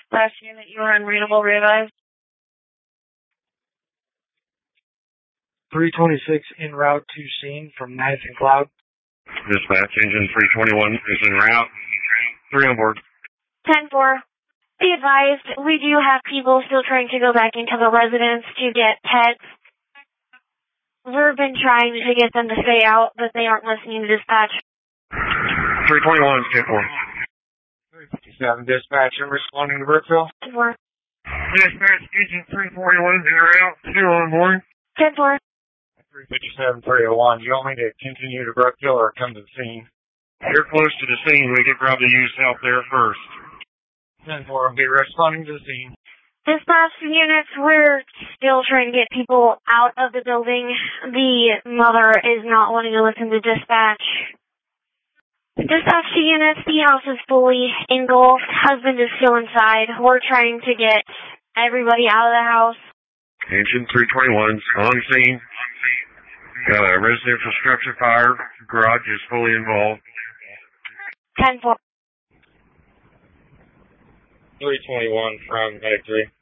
Last unit, you were unreadable, revised. 326 en route to scene from Madison Cloud. Dispatch, engine 321 is en route. 3 on board. 10-4. Be advised, we do have people still trying to go back into the residence to get pets. We've been trying to get them to stay out, but they aren't listening to dispatch. 321 is 357 10-4. dispatch, I'm responding to Brookville. 10-4. Dispatch, engine 341 en route. 2 on board. 10-4. 357 301, you want me to continue to Brookville or come to the scene? You're close to the scene. We could probably use help there first. 10-4, I'll be responding to the scene. Dispatch units, we're still trying to get people out of the building. The mother is not wanting to listen to dispatch. Dispatch units, the house is fully engulfed. Husband is still inside. We're trying to get everybody out of the house. Engine 321's on scene. Got a residential structure fire. Garage is fully involved. 10-4. 321 from Medic 3.